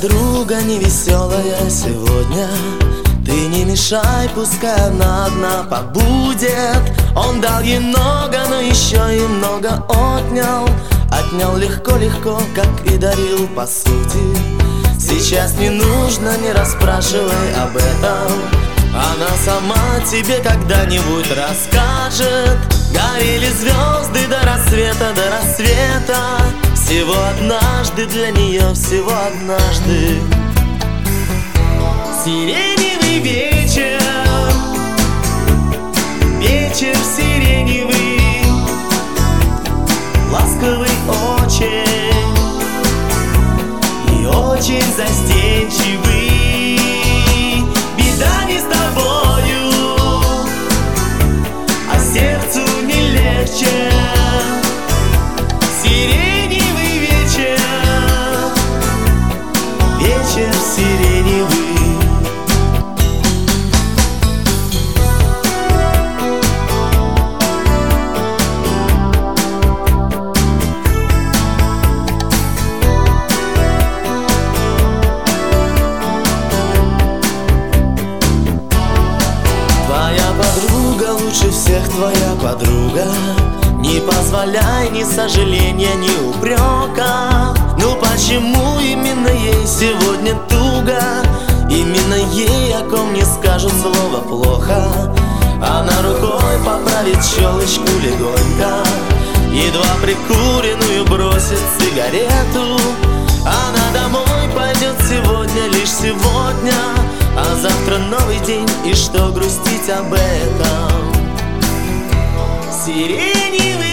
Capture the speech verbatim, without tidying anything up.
подруга невеселая сегодня. Ты не мешай, пускай она одна побудет. Он дал ей много, но еще и много отнял. Отнял легко-легко, как и дарил по сути. Сейчас не нужно, не расспрашивай об этом. Она сама тебе когда-нибудь расскажет. Горели звезды до рассвета, до рассвета. Всего однажды для нее, всего однажды. Сиреневый вечер, вечер сиреневый, ласковый очень и очень застенчивый. Беда не с тобою, а сердцу не легче. Сиреневый вечер, вечер сиреневый. Лучше всех твоя подруга. Не позволяй ни сожаления, ни упрека. Ну почему именно ей сегодня туго? Именно ей, о ком не скажут слово плохо. Она рукой поправит челочку легонько, едва прикуренную бросит сигарету. Она домой пойдет сегодня, лишь сегодня. А завтра новый день, и что грустить об этом? Сиреневый